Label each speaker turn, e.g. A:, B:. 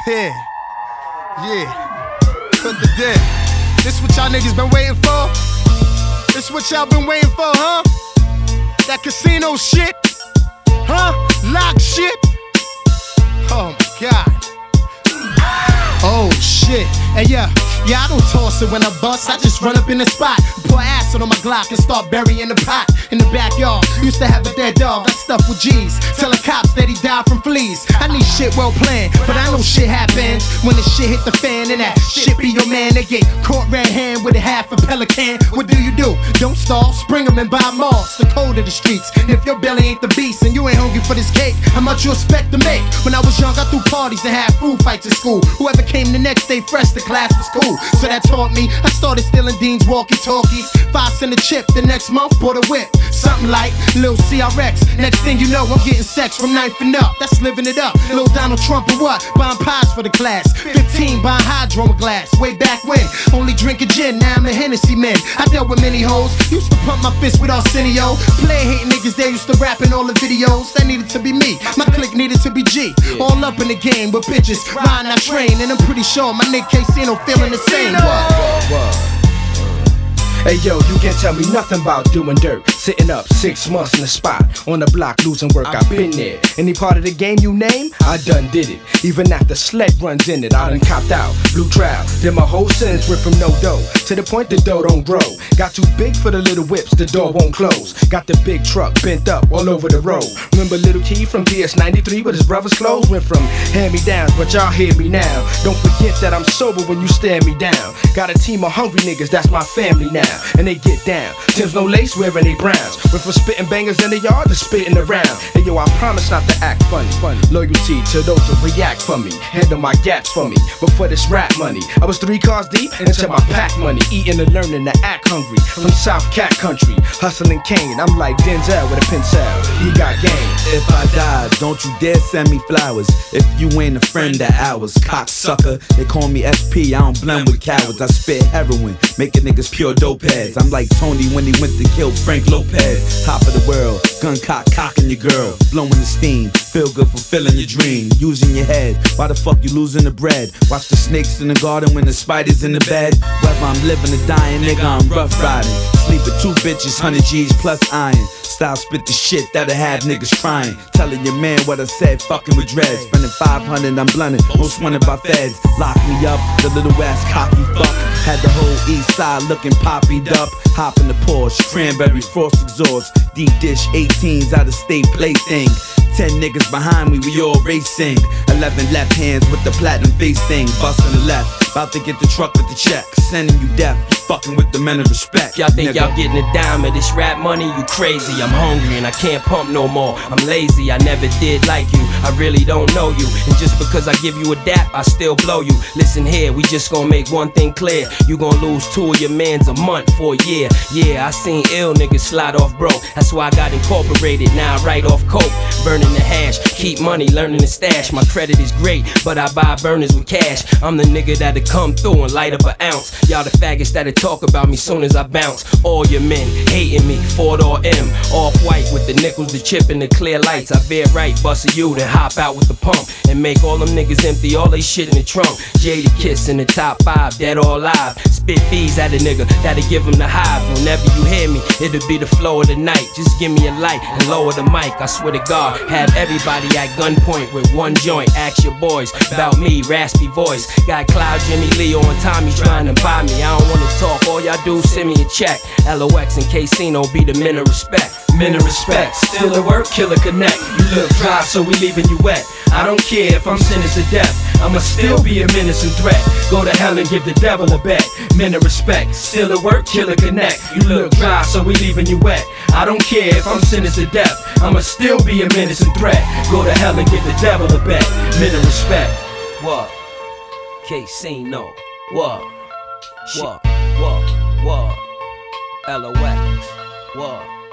A: Yeah, yeah. Cut the deck. This what y'all niggas been waiting for? This what y'all been waiting for, huh? That casino shit? Huh? Lock shit? Oh my God. Oh shit. Hey yeah, I don't toss it when I bust. I just run up in the spot, pour acid on my Glock and start burying the pot in the backyard. Used to have a dead dog, I stuffed with G's. Tell the cops that he died from fleas. I need shit well planned, but I know shit happens when the shit hit the fan and that shit be your man. They get caught red hand with a half a pelican. What do? Don't stall, spring 'em and buy moss. The code of the streets. And if your belly ain't the beast and you ain't hungry for this cake, how much you expect to make? When I was young, I threw parties and had food fights at school. Whoever came the next day fresh to class was cool. So that taught me. I started stealing Dean's walkie-talkies. 5 cent a chip. The next month, bought a whip. Something like Lil CRX. Next thing you know, I'm getting sex from 9th and up. That's living it up. Lil Donald Trump or what? Buying pies for the class. 15 buying hydro glass. Way back when, only drinking gin. Now I'm a Hennessy man. I dealt with many hoes. Used to pump my fist with Arsenio. Play hating niggas, they used to rap in all the videos. That needed to be me. My clique needed to be G. All up in the game with bitches. Riding that train. And I'm pretty sure my nigga Casino feeling the same. What?
B: Hey yo, you can't tell me nothing about doing dirt. Sitting up 6 months in the spot, on the block losing work, I've been there. Any part of the game you name, I done did it. Even after sled runs in it, I done copped out. Blue trial, then my whole sentence went from no dough to the point the dough don't grow. Got too big for the little whips, the door won't close. Got the big truck bent up all over the road. Remember Little Key from DS93 with his brother's clothes? Went from hand-me-downs, but y'all hear me now. Don't forget that I'm sober when you stare me down. Got a team of hungry niggas, that's my family now. And they get down. Tim's no lace wearing they browns. Went from spitting bangers in the yard to spitting around. And yo, I promise not to act funny. Loyalty to those who react for me, handle my gaps for me. But for this rap money, I was 3 cars deep into my pack money. Eating and learning to act hungry. From South Cat Country, hustling cane. I'm like Denzel with a pencil. He got game.
C: If I die, don't you dare send me flowers. If you ain't a friend of ours, cocksucker. They call me SP, I don't blend with cowards. I spit heroin, making niggas pure dope heads. I'm like Tony when he went to kill Frank Lopez. Top of the world, gun cocking your girl, blowing the steam. Feel good fulfilling your dream, using your head. Why the fuck you losing the bread? Watch the snakes in the garden when the spiders in the bed. Whether I'm living or dying, nigga, I'm rough riding. Sleep with 2 bitches, 100 G's plus iron. Style spit the shit that'll have niggas crying. Telling your man what I said, fucking with dreads. Spending 500, I'm blunted, most wanted by feds. Lock me up, the little ass cocky fuck. Had the whole east side looking poppied up. Hop in the Porsche, cranberry frost exhaust. Deep dish 18s out of state plaything. 10 niggas behind me, we all racing. 11 left hands with the platinum face thing. Bustin' the left, about to get the truck with the check. Sending you death, fucking with the men of respect.
D: Y'all think y'all getting a dime of this rap money? You crazy, I'm hungry and I can't pump no more. I'm lazy, I never did like you, I really don't know you. And just because I give you a dap, I still blow you. Listen here, we just gonna make one thing clear. You gon' lose 2 of your mans a month for a year. Yeah, I seen ill niggas slide off broke. That's why I got incorporated, now I write off coke. Burning the hash, keep money, learning to stash. My credit is great, but I buy burners with cash. I'm the nigga that'll come through and light up an ounce. Y'all the faggots that'll talk about me soon as I bounce. All your men hating me, Ford or M. Off-white with the nickels, the chip and the clear lights. I veer right, bust a U, then hop out with the pump. And make all them niggas empty all they shit in the trunk. Jada Kiss in the top 5, dead or alive. Spit bees at a nigga, that'll give him the hive. Whenever you hear me, it'll be the flow of the night. Just give me a light and lower the mic, I swear to God. Have everybody at gunpoint with one joint. Ask your boys about me, raspy voice. Got Cloud, Jimmy Lee on Tommy trying to buy me. I don't wanna talk, all y'all do send me a check. LOX and Casino be the men of respect. Men of respect, still at work, killer connect. You look dry, so we leaving you wet. I don't care if I'm sentenced to death, I'ma still be a menace and threat. Go to hell and give the devil a bet. Men of respect, still at work, killer connect. You look dry, so we leaving you wet. I don't care if I'm sentenced to death, I'ma still be a menace and threat. Go to hell and give the devil a bet. Men of respect. What? Casino. What? What? What? What? LOX. What?